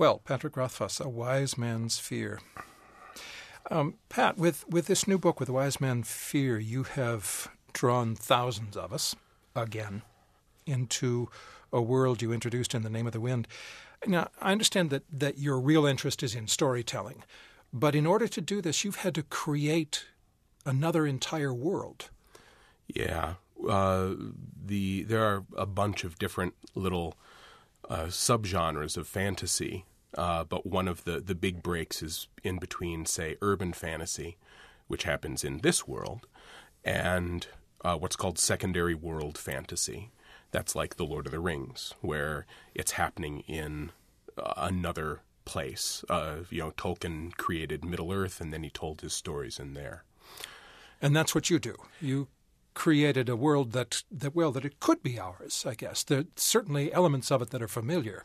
Well, Patrick Rothfuss, A Wise Man's Fear. Pat, with this new book, With a Wise Man's Fear, you have drawn thousands of us, again, into a world you introduced in The Name of the Wind. Now, I understand that your real interest is in storytelling, but in order to do this, you've had to create another entire world. Yeah. There are a bunch of different little subgenres of fantasy, but one of the big breaks is in between, say, urban fantasy, which happens in this world, and what's called secondary world fantasy. That's like The Lord of the Rings, where it's happening in another place. Tolkien created Middle-earth, and then he told his stories in there. And that's what you do. You created a world that it could be ours, I guess. There are certainly elements of it that are familiar.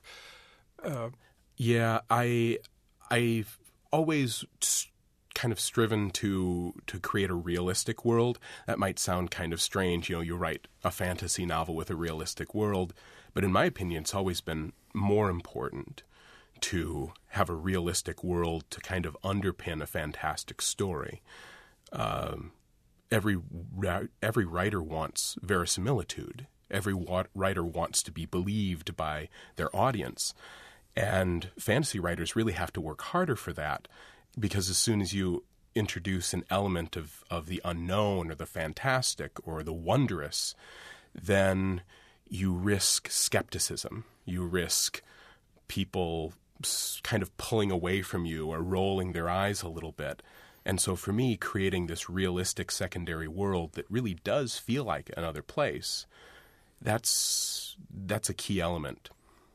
I've always kind of striven to create a realistic world. That might sound kind of strange. You write a fantasy novel with a realistic world, but in my opinion, it's always been more important to have a realistic world to kind of underpin a fantastic story. Every writer wants verisimilitude. Every writer wants to be believed by their audience. And fantasy writers really have to work harder for that, because as soon as you introduce an element of the unknown or the fantastic or the wondrous, then you risk skepticism. You risk people kind of pulling away from you or rolling their eyes a little bit. And so for me, creating this realistic secondary world that really does feel like another place, that's a key element.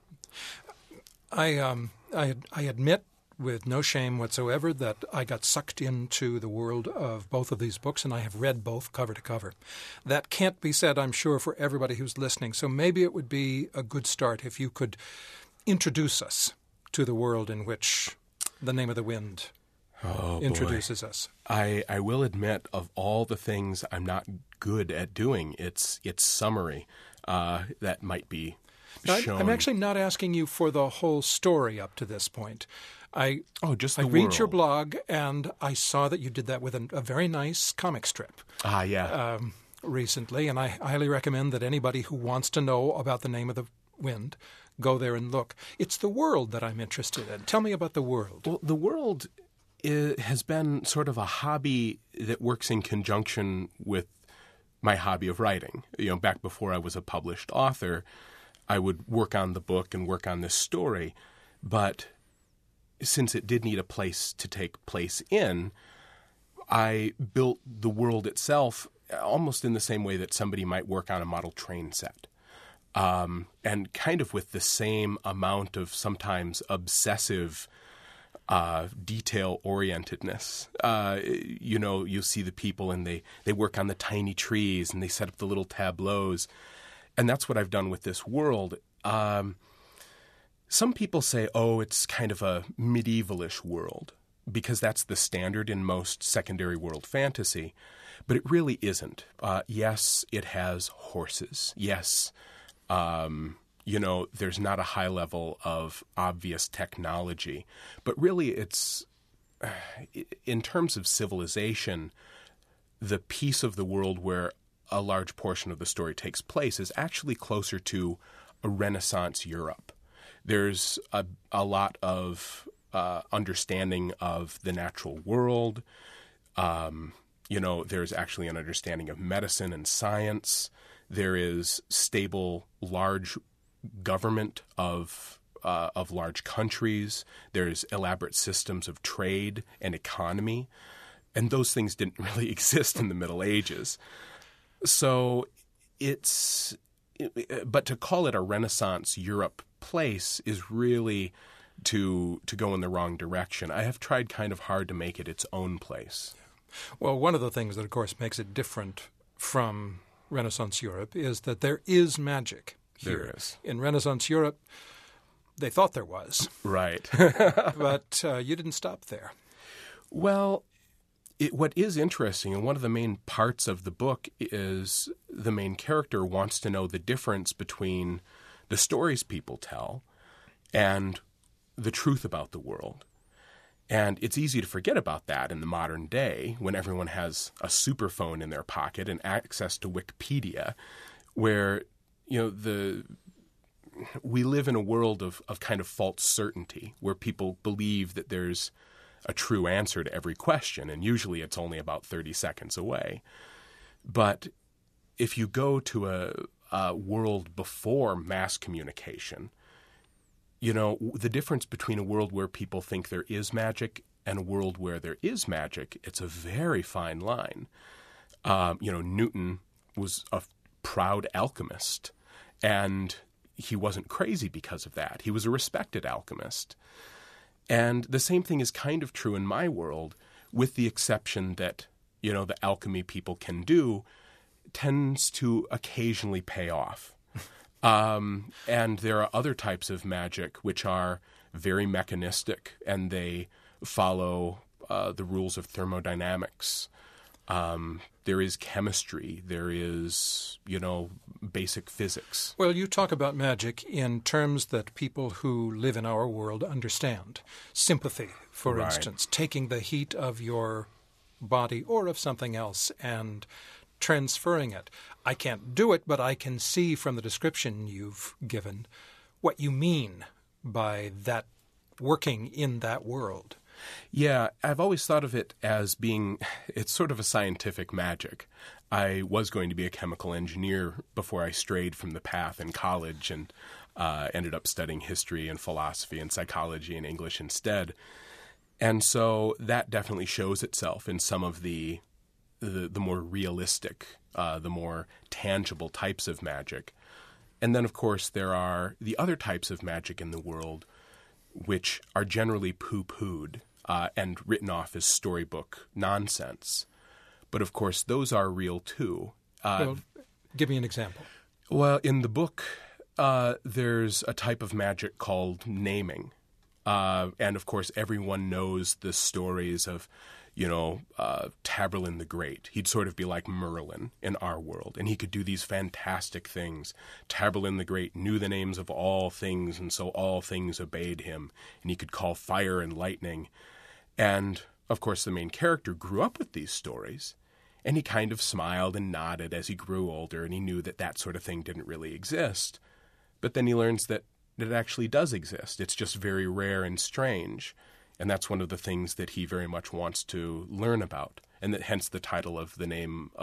I admit with no shame whatsoever that I got sucked into the world of both of these books, and I have read both cover to cover. That can't be said, I'm sure, for everybody who's listening. So maybe it would be a good start if you could introduce us to the world in which The Name of the Wind introduces us. I will admit, of all the things I'm not good at doing, it's summary that might be shown. I'm actually not asking you for the whole story up to this point. I read your blog, and I saw that you did that with a very nice comic strip. Recently, and I highly recommend that anybody who wants to know about The Name of the Wind go there and look. It's the world that I'm interested in. Tell me about the world. Well, the world has been sort of a hobby that works in conjunction with my hobby of writing. Back before I was a published author, I would work on the book and work on this story, but since it did need a place to take place in, I built the world itself almost in the same way that somebody might work on a model train set. And kind of with the same amount of sometimes obsessive detail-orientedness. You see the people and they work on the tiny trees and they set up the little tableaus. And that's what I've done with this world. Some people say, it's kind of a medievalish world, because that's the standard in most secondary world fantasy. But it really isn't. Yes, it has horses. Yes, there's not a high level of obvious technology. But really it's, in terms of civilization, the piece of the world where a large portion of the story takes place is actually closer to a Renaissance Europe. There's a lot of understanding of the natural world. There's actually an understanding of medicine and science. There is stable, large government of large countries. There's elaborate systems of trade and economy. And those things didn't really exist in the Middle Ages. So but to call it a Renaissance Europe place is really to go in the wrong direction. I have tried kind of hard to make it its own place. Well, one of the things that, of course, makes it different from Renaissance Europe is that there is magic here. There is. In Renaissance Europe, they thought there was. Right. But you didn't stop there. Well, what is interesting, and one of the main parts of the book, is the main character wants to know the difference between the stories people tell and the truth about the world. And it's easy to forget about that in the modern day when everyone has a superphone in their pocket and access to Wikipedia, where, we live in a world of kind of false certainty, where people believe that there's a true answer to every question, and usually it's only about 30 seconds away. But if you go to a world before mass communication, the difference between a world where people think there is magic and a world where there is magic, it's a very fine line. Newton was a proud alchemist, and he wasn't crazy because of that. He was a respected alchemist. And the same thing is kind of true in my world, with the exception that, the alchemy people can do tends to occasionally pay off. And there are other types of magic which are very mechanistic, and they follow the rules of thermodynamics. There is chemistry. There is, basic physics. Well, you talk about magic in terms that people who live in our world understand. Sympathy, for instance, taking the heat of your body or of something else and transferring it. I can't do it, but I can see from the description you've given what you mean by that working in that world. Yeah, I've always thought of it as it's sort of a scientific magic. I was going to be a chemical engineer before I strayed from the path in college and ended up studying history and philosophy and psychology and English instead. And so that definitely shows itself in some of the more realistic, the more tangible types of magic. And then, of course, there are the other types of magic in the world which are generally poo-pooed and written off as storybook nonsense. But, of course, those are real, too. Well, give me an example. Well, in the book, there's a type of magic called naming. And, of course, everyone knows the stories of Taborlin the Great. He'd sort of be like Merlin in our world, and he could do these fantastic things. Taborlin the Great knew the names of all things, and so all things obeyed him, and he could call fire and lightning. And, of course, the main character grew up with these stories, and he kind of smiled and nodded as he grew older, and he knew that that sort of thing didn't really exist. But then he learns that it actually does exist. It's just very rare and strange. And that's one of the things that he very much wants to learn about, and that hence the title of the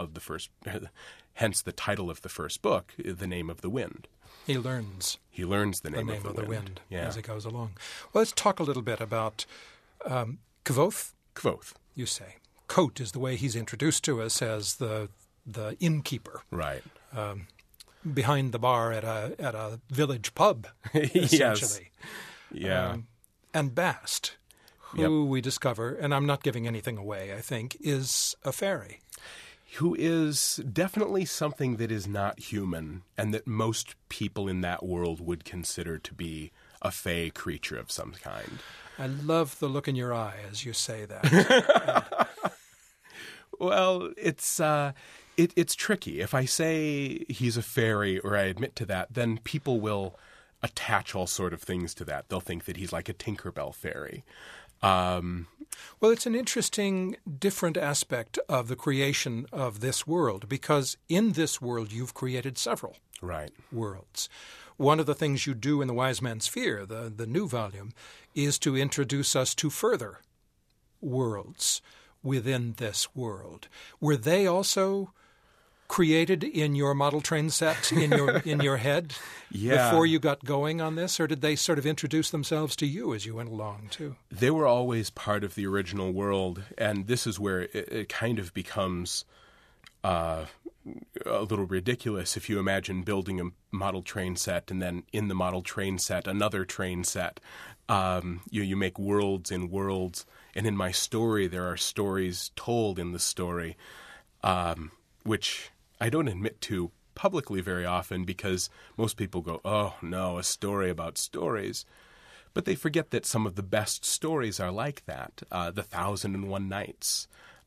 title of the first book, The Name of the Wind. He learns the name of the wind. As he goes along. Well, let's talk a little bit about Kvothe. Kvothe, you say. Kote is the way he's introduced to us as the innkeeper. Right. Behind the bar at a village pub, essentially. Yes. Yeah. And Bast, who we discover, and I'm not giving anything away, I think, is a fairy. Who is definitely something that is not human, and that most people in that world would consider to be a fey creature of some kind. I love the look in your eye as you say that. Well, it's tricky. If I say he's a fairy or I admit to that, then people will attach all sort of things to that. They'll think that he's like a Tinkerbell fairy. Well, it's an interesting, different aspect of the creation of this world, because in this world you've created several worlds. One of the things you do in The Wise Man's Fear, the new volume, is to introduce us to further worlds within this world. Were they also created in your model train set in your head before you got going on this, or did they sort of introduce themselves to you as you went along too? They were always part of the original world, and this is where it kind of becomes a little ridiculous if you imagine building a model train set and then in the model train set another train set. You make worlds in worlds, and in my story there are stories told in the story, which I don't admit to publicly very often because most people go, oh, no, a story about stories. But they forget that some of the best stories are like that. The 1001 Nights,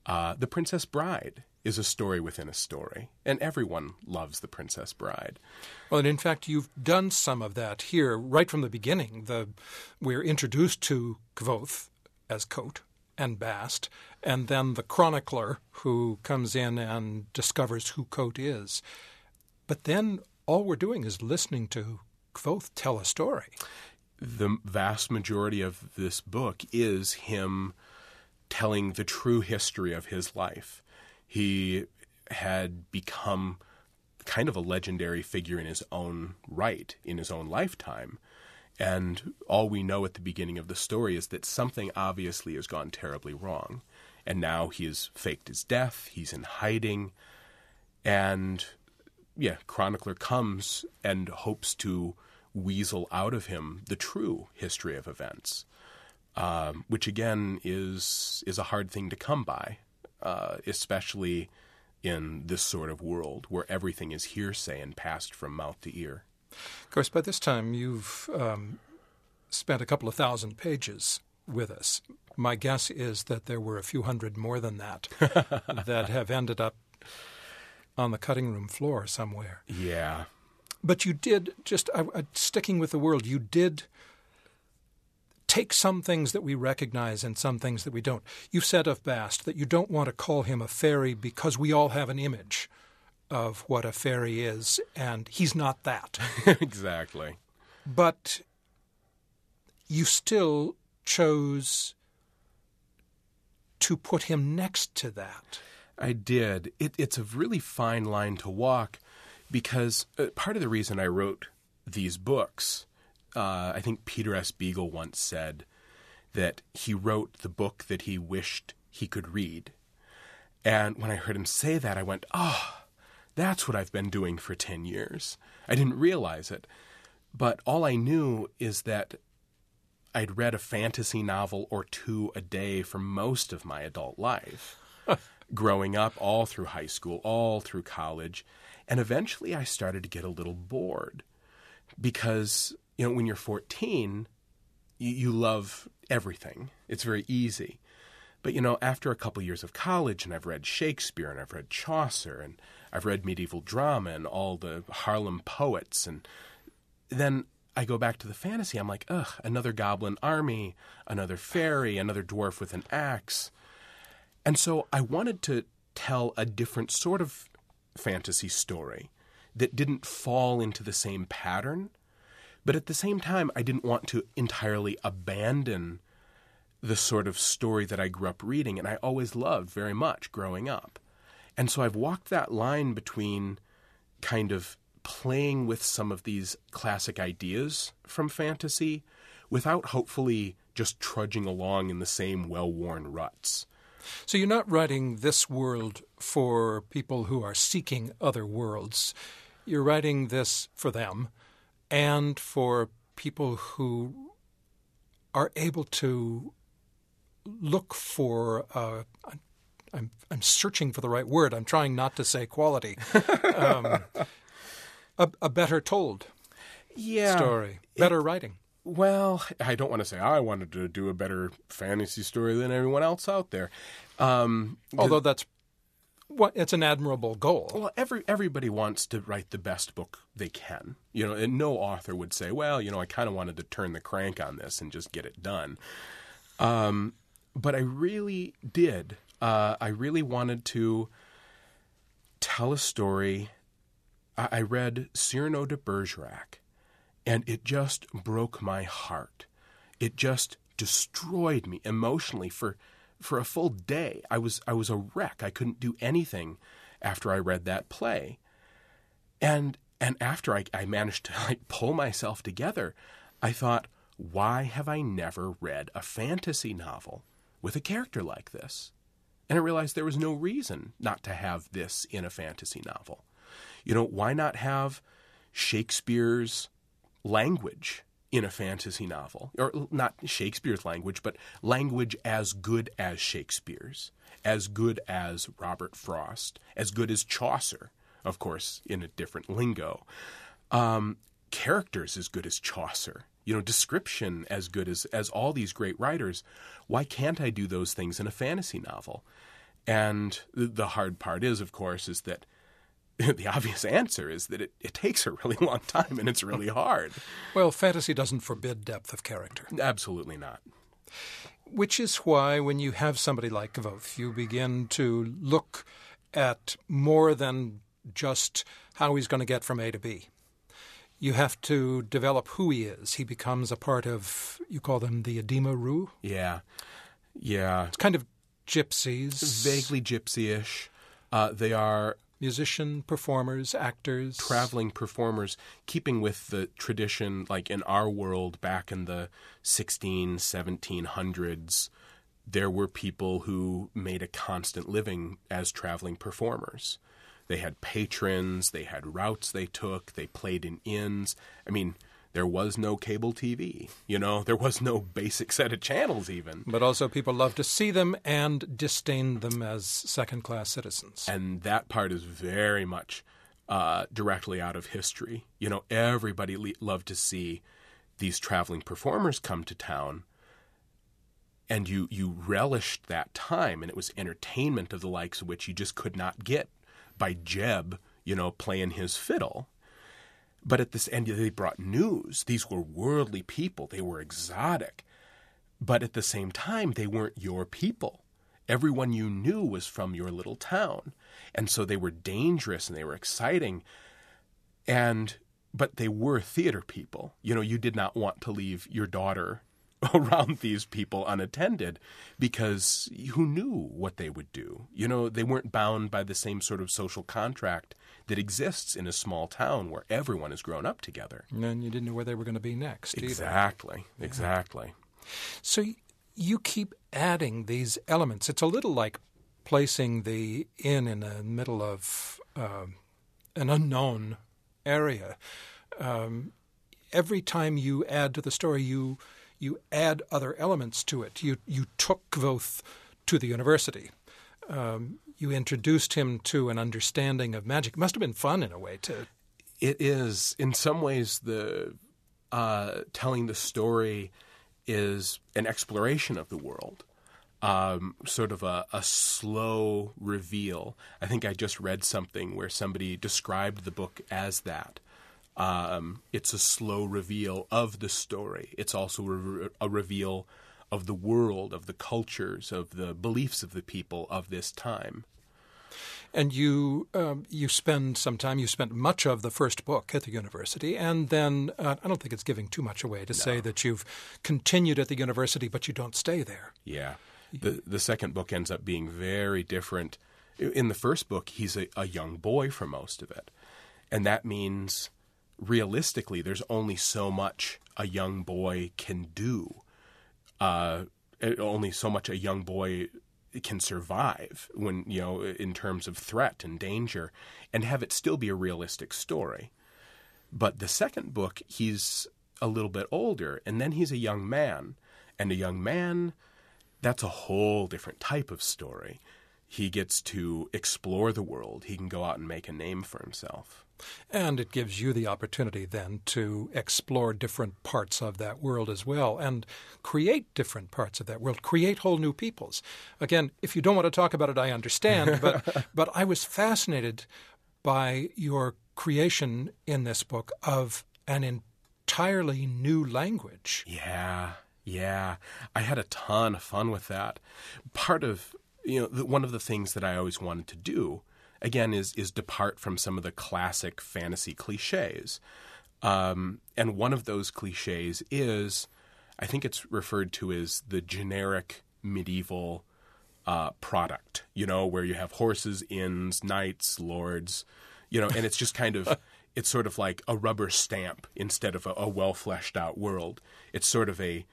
The Princess Bride is a story within a story, and everyone loves The Princess Bride. Well, and in fact, you've done some of that here right from the beginning. We're introduced to Kvothe as Kote and Bast, and then the chronicler who comes in and discovers who Kote is. But then all we're doing is listening to Kvothe tell a story. The vast majority of this book is him telling the true history of his life. He had become kind of a legendary figure in his own right, in his own lifetime. And all we know at the beginning of the story is that something obviously has gone terribly wrong. And now he has faked his death, he's in hiding, and chronicler comes and hopes to weasel out of him the true history of events, which again is a hard thing to come by, especially in this sort of world where everything is hearsay and passed from mouth to ear. Of course, by this time you've spent a couple of thousand pages with us. My guess is that there were a few hundred more than that that have ended up on the cutting room floor somewhere. Yeah. But you did, sticking with the world, you did take some things that we recognize and some things that we don't. You've said of Bast that you don't want to call him a fairy because we all have an image of what a fairy is, and he's not that. Exactly. But you still chose to put him next to that. I did. It's a really fine line to walk because part of the reason I wrote these books, I think Peter S. Beagle once said that he wrote the book that he wished he could read. And when I heard him say that, I went, that's what I've been doing for 10 years. I didn't realize it. But all I knew is that I'd read a fantasy novel or two a day for most of my adult life. Growing up, all through high school, all through college. And eventually I started to get a little bored because, when you're 14, you love everything. It's very easy. But, after a couple years of college, and I've read Shakespeare, and I've read Chaucer, and I've read medieval drama and all the Harlem poets, and then I go back to the fantasy. I'm like, another goblin army, another fairy, another dwarf with an axe. And so I wanted to tell a different sort of fantasy story that didn't fall into the same pattern. But at the same time, I didn't want to entirely abandon the sort of story that I grew up reading and I always loved very much growing up. And so I've walked that line between kind of playing with some of these classic ideas from fantasy without hopefully just trudging along in the same well-worn ruts. So you're not writing this world for people who are seeking other worlds. You're writing this for them and for people who are able to look for I'm searching for the right word. I'm trying not to say quality. A better told story, better writing. Well, I don't want to say I wanted to do a better fantasy story than everyone else out there. Although it's an admirable goal. Well, everybody wants to write the best book they can. And no author would say, well, I kind of wanted to turn the crank on this and just get it done. But I really did. I really wanted to tell a story. I read Cyrano de Bergerac, and it just broke my heart. It just destroyed me emotionally for a full day. I was a wreck. I couldn't do anything after I read that play. And after I managed to pull myself together, I thought, why have I never read a fantasy novel with a character like this? And I realized there was no reason not to have this in a fantasy novel. Why not have Shakespeare's language in a fantasy novel? Or not Shakespeare's language, but language as good as Shakespeare's, as good as Robert Frost, as good as Chaucer, of course, in a different lingo. Characters as good as Chaucer. Description as good as all these great writers. Why can't I do those things in a fantasy novel? And the hard part is, of course, is that the obvious answer is that it takes a really long time and it's really hard. Well, fantasy doesn't forbid depth of character. Absolutely not. Which is why when you have somebody like Kvothe, you begin to look at more than just how he's going to get from A to B. You have to develop who he is. He becomes a part of, you call them the Edema Ruh? Yeah. It's kind of gypsies. Vaguely gypsy-ish. They are musician, performers, actors. Traveling performers, keeping with the tradition, like in our world back in the 1700s, there were people who made a constant living as traveling performers. They had patrons, they had routes they took, they played in inns. I mean, there was no cable TV, there was no basic set of channels even. But also people loved to see them and disdained them as second-class citizens. And that part is very much directly out of history. Everybody loved to see these traveling performers come to town, and you relished that time, and it was entertainment of the likes of which you just could not get by Jeb, playing his fiddle. But at this end, they brought news. These were worldly people. They were exotic. But at the same time, they weren't your people. Everyone you knew was from your little town. And so they were dangerous and they were exciting. But they were theater people. You did not want to leave your daughter around these people unattended, because who knew what they would do? They weren't bound by the same sort of social contract that exists in a small town where everyone has grown up together. And you didn't know where they were going to be next either. Exactly. So you keep adding these elements. It's a little like placing the inn in the middle of an unknown area. Every time you add to the story, you add other elements to it. You took Kvothe to the university. You introduced him to an understanding of magic. It must have been fun in a way, too. It is. In some ways, the telling the story is an exploration of the world, sort of a slow reveal. I think I just read something where somebody described the book as that. It's a slow reveal of the story. It's also a reveal of the world, of the cultures, of the beliefs of the people of this time. And you spend some time, you spent much of the first book at the university, and then I don't think it's giving too much away to say that you've continued at the university, but you don't stay there. Yeah. The second book ends up being very different. In the first book, he's a young boy for most of it. And that means, realistically, there's only so much a young boy can do. Only so much a young boy can survive when, in terms of threat and danger, and have it still be a realistic story. But the second book, he's a little bit older, and then he's a young man. And a young man, that's a whole different type of story. He gets to explore the world. He can go out and make a name for himself. And it gives you the opportunity then to explore different parts of that world as well and create different parts of that world, create whole new peoples. Again, if you don't want to talk about it, I understand, but I was fascinated by your creation in this book of an entirely new language. Yeah. I had a ton of fun with that. Part of, one of the things that I always wanted to do, again, is depart from some of the classic fantasy cliches. And one of those cliches is, I think it's referred to as the generic medieval product, where you have horses, inns, knights, lords, and it's just kind of, it's sort of like a rubber stamp instead of a well-fleshed out world. It's sort of a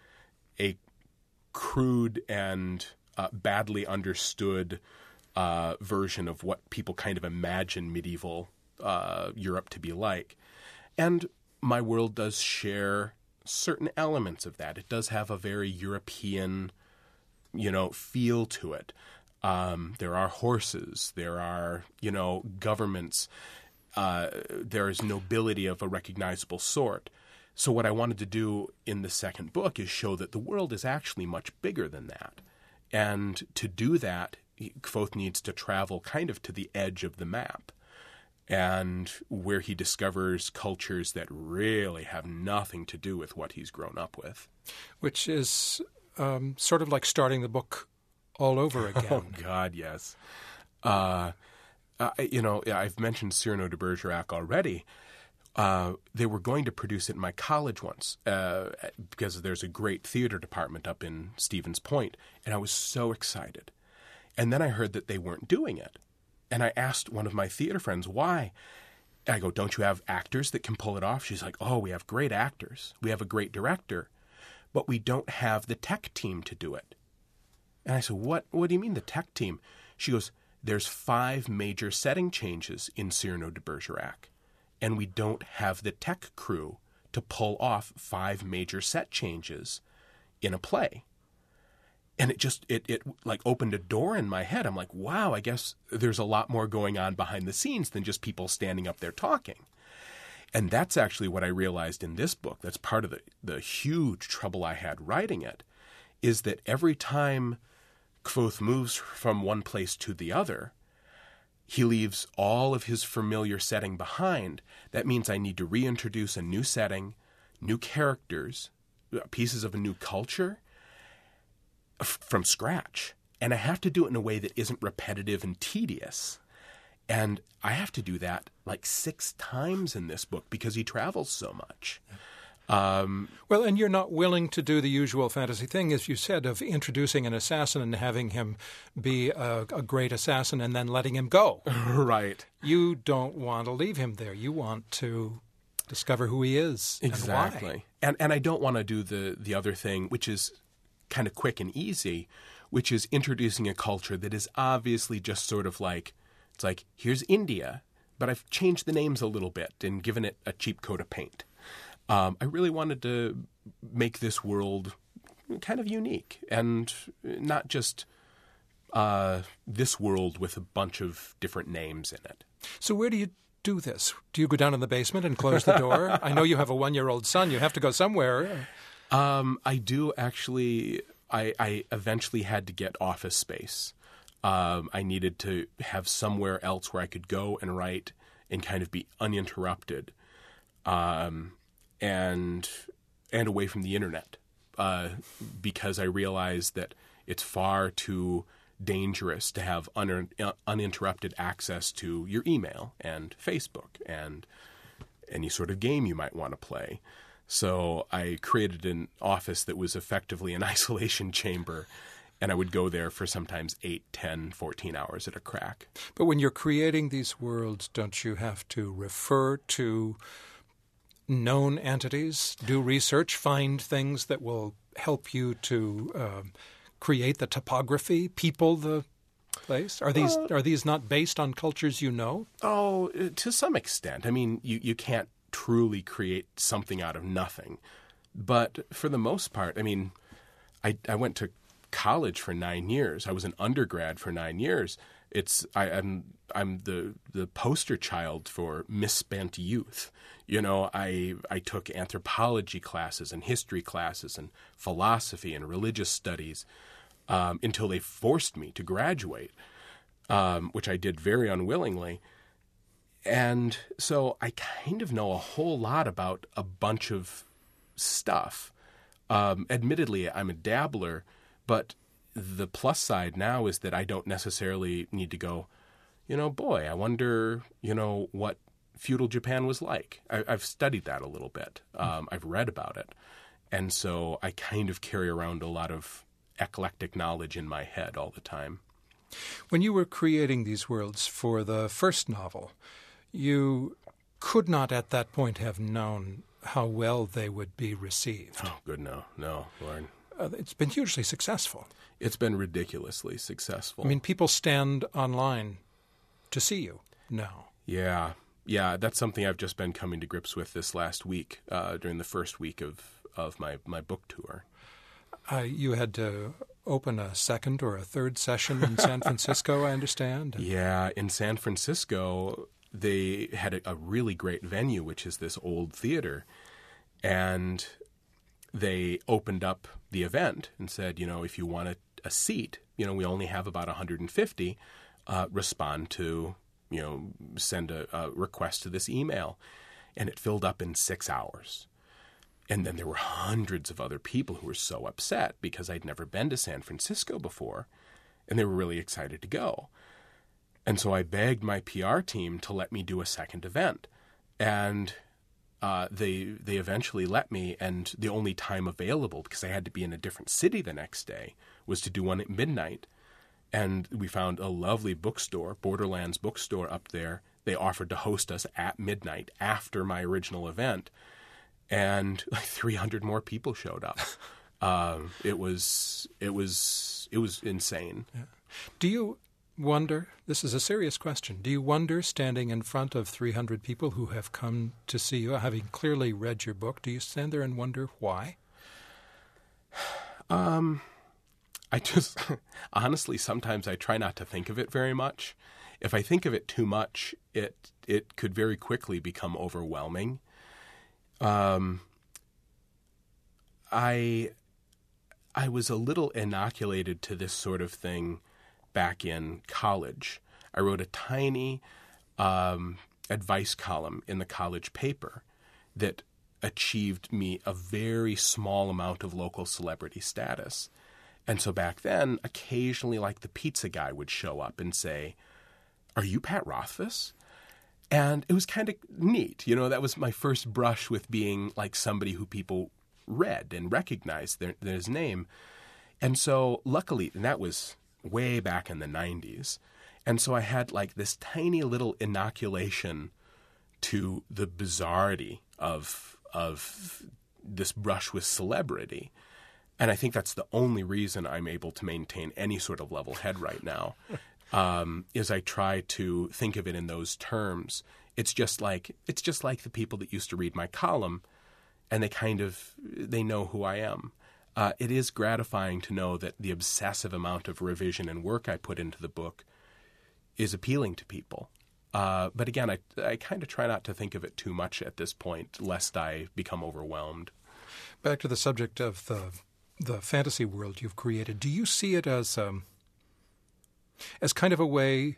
crude and badly understood version of what people kind of imagine medieval Europe to be like. And my world does share certain elements of that. It does have a very European, feel to it. There are horses. There are, governments. There is nobility of a recognizable sort. So what I wanted to do in the second book is show that the world is actually much bigger than that. And to do that, Kvothe needs to travel kind of to the edge of the map, and where he discovers cultures that really have nothing to do with what he's grown up with. Which is sort of like starting the book all over again. Oh, God, yes. I've mentioned Cyrano de Bergerac already. They were going to produce it in my college once because there's a great theater department up in Stevens Point, and I was so excited. And then I heard that they weren't doing it. And I asked one of my theater friends why. And I go, don't you have actors that can pull it off? She's like, oh, we have great actors. We have a great director. But we don't have the tech team to do it. And I said, what do you mean the tech team? She goes, there's 5 major setting changes in Cyrano de Bergerac. And we don't have the tech crew to pull off 5 major set changes in a play. And it like opened a door in my head. I'm like, wow, I guess there's a lot more going on behind the scenes than just people standing up there talking. And that's actually what I realized in this book. That's part of the huge trouble I had writing it, is that every time Kvothe moves from one place to the other, he leaves all of his familiar setting behind. That means I need to reintroduce a new setting, new characters, pieces of a new culture from scratch. And I have to do it in a way that isn't repetitive and tedious. And I have to do that like 6 times in this book because he travels so much. Well, and you're not willing to do the usual fantasy thing, as you said, of introducing an assassin and having him be a great assassin and then letting him go. Right. You don't want to leave him there. You want to discover who he is exactly. And why. And I don't want to do the other thing, which is kind of quick and easy, which is introducing a culture that is obviously just sort of like, it's like, here's India, but I've changed the names a little bit and given it a cheap coat of paint. I really wanted to make this world kind of unique and not just this world with a bunch of different names in it. So where do you do this? Do you go down in the basement and close the door? I know you have a 1-year-old son. You have to go somewhere. I do actually. I eventually had to get office space. I needed to have somewhere else where I could go and write and kind of be uninterrupted. And away from the internet, because I realized that it's far too dangerous to have uninterrupted access to your email and Facebook and any sort of game you might want to play. So I created an office that was effectively an isolation chamber, and I would go there for sometimes 8, 10, 14 hours at a crack. But when you're creating these worlds, don't you have to refer to known entities, do research, find things that will help you to create the topography, people the place? Are these not based on cultures you know? Oh, to some extent. I mean, you can't truly create something out of nothing. But for the most part, I mean, I went to college for 9 years. I was an undergrad for 9 years. I'm the poster child for misspent youth. You know, I took anthropology classes and history classes and philosophy and religious studies until they forced me to graduate, which I did very unwillingly. And so I kind of know a whole lot about a bunch of stuff. Admittedly, I'm a dabbler, but the plus side now is that I don't necessarily need to go, boy, I wonder, what feudal Japan was like. I've studied that a little bit. I've read about it. And so I kind of carry around a lot of eclectic knowledge in my head all the time. When you were creating these worlds for the first novel, you could not at that point have known how well they would be received. Oh, good, no, Lord. It's been hugely successful. It's been ridiculously successful. I mean, people stand online to see you now. Yeah, that's something I've just been coming to grips with this last week, during the first week of my book tour. You had to open a second or a third session in San Francisco, I understand. Yeah, in San Francisco, they had a really great venue, which is this old theater. And they opened up the event and said, if you want to a seat, we only have about 150 respond to, send a request to this email. And it filled up in 6 hours. And then there were hundreds of other people who were so upset because I'd never been to San Francisco before, and they were really excited to go. And so I begged my PR team to let me do a second event. And they eventually let me, and the only time available, because I had to be in a different city the next day, was to do one at midnight. And we found a lovely bookstore, Borderlands bookstore up there. They offered to host us at midnight after my original event. And like 300 more people showed up. It was insane. Yeah. Do you wonder, this is a serious question, do you wonder, standing in front of 300 people who have come to see you, having clearly read your book, do you stand there and wonder why? I just, honestly, sometimes I try not to think of it very much. If I think of it too much, it could very quickly become overwhelming. I was a little inoculated to this sort of thing back in college. I wrote a tiny advice column in the college paper that achieved me a very small amount of local celebrity status. And so back then, occasionally, like the pizza guy would show up and say, "Are you Pat Rothfuss?" And it was kind of neat. That was my first brush with being like somebody who people read and recognized his name. And so luckily, and that was way back in the 90s. And so I had like this tiny little inoculation to the bizarrety of this brush with celebrity. And I think that's the only reason I'm able to maintain any sort of level head right now. Is I try to think of it in those terms. It's just like the people that used to read my column, and they know who I am. It is gratifying to know that the obsessive amount of revision and work I put into the book is appealing to people. But again, I kind of try not to think of it too much at this point, lest I become overwhelmed. Back to the subject of the fantasy world you've created. Do you see it as kind of a way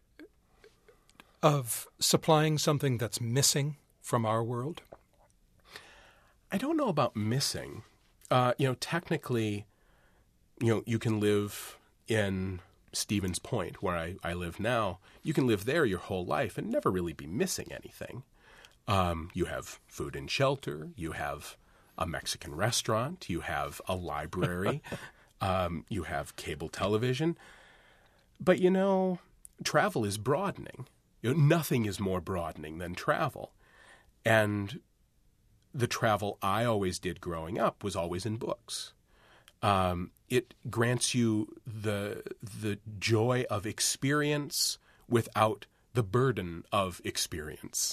of supplying something that's missing from our world? I don't know about missing. Technically, you can live in Stevens Point, where I live now. You can live there your whole life and never really be missing anything. You have food and shelter. You have a Mexican restaurant. You have a library. You have cable television. But, travel is broadening. Nothing is more broadening than travel. And the travel I always did growing up was always in books. It grants you the joy of experience without the burden of experience.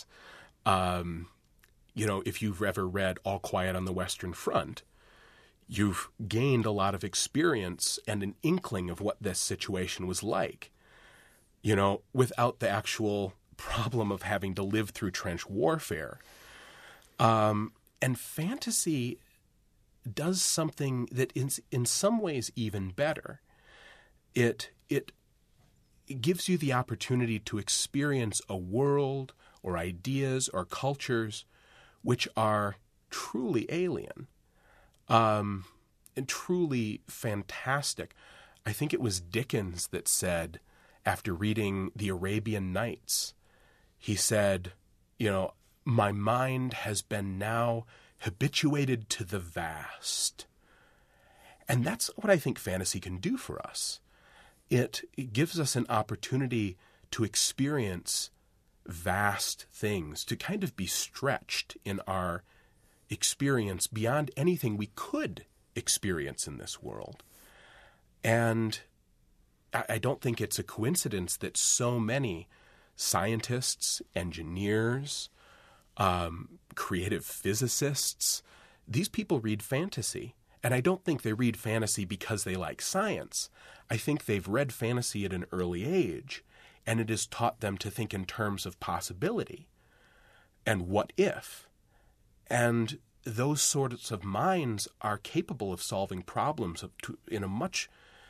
If you've ever read All Quiet on the Western Front, you've gained a lot of experience and an inkling of what this situation was like, without the actual problem of having to live through trench warfare. And fantasy does something that is in some ways even better. It gives you the opportunity to experience a world or ideas or cultures which are truly alien. And truly fantastic. I think it was Dickens that said, after reading The Arabian Nights, he said, my mind has been now habituated to the vast. And that's what I think fantasy can do for us. It gives us an opportunity to experience vast things, to kind of be stretched in our experience beyond anything we could experience in this world. And I don't think it's a coincidence that so many scientists, engineers, creative physicists, these people read fantasy. And I don't think they read fantasy because they like science. I think they've read fantasy at an early age, and it has taught them to think in terms of possibility and what if. And those sorts of minds are capable of solving problems in a much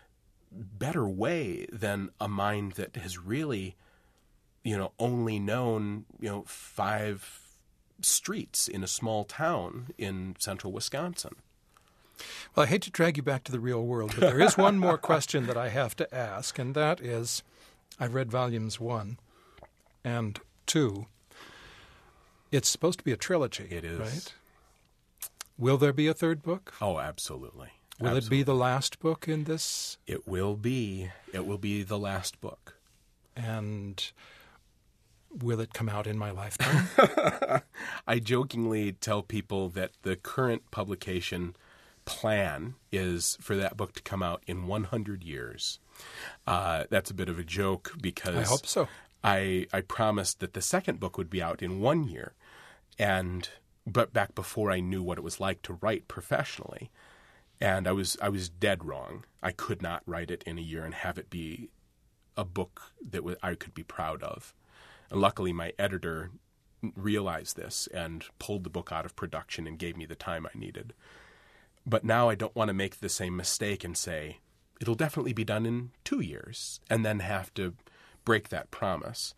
better way than a mind that has really, only known, 5 streets in a small town in central Wisconsin. Well, I hate to drag you back to the real world, but there is one more question that I have to ask, and that is, I've read volumes 1 and 2. It's supposed to be a trilogy. It is. Right? Will there be a third book? Oh, absolutely. Will it be the last book in this? It will be. It will be the last book. And will it come out in my lifetime? I jokingly tell people that the current publication plan is for that book to come out in 100 years. That's a bit of a joke because I hope so. I promised that the second book would be out in 1 year, but back before I knew what it was like to write professionally, and I was dead wrong. I could not write it in a year and have it be a book that I could be proud of. And luckily, my editor realized this and pulled the book out of production and gave me the time I needed. But now I don't want to make the same mistake and say, it'll definitely be done in 2 years, and then have to break that promise.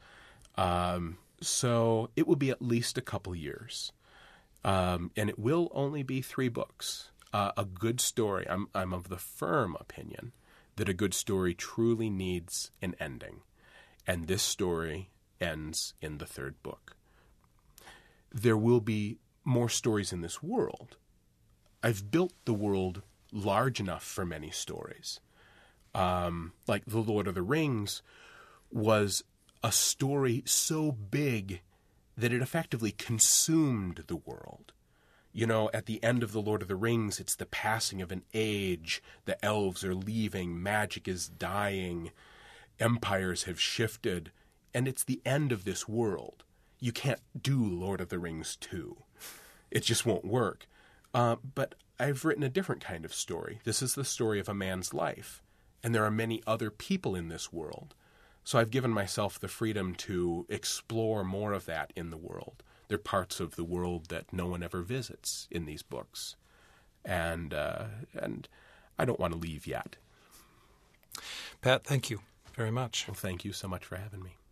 So it will be at least a couple years. And it will only be 3 books. A good story, I'm of the firm opinion that a good story truly needs an ending. And this story ends in the 3rd book. There will be more stories in this world. I've built the world large enough for many stories. Like The Lord of the Rings was a story so big that it effectively consumed the world. At the end of The Lord of the Rings, it's the passing of an age. The elves are leaving. Magic is dying. Empires have shifted. And it's the end of this world. You can't do Lord of the Rings 2. It just won't work. But I've written a different kind of story. This is the story of a man's life. And there are many other people in this world. So I've given myself the freedom to explore more of that in the world. There are parts of the world that no one ever visits in these books. And I don't want to leave yet. Pat, thank you very much. Well, thank you so much for having me.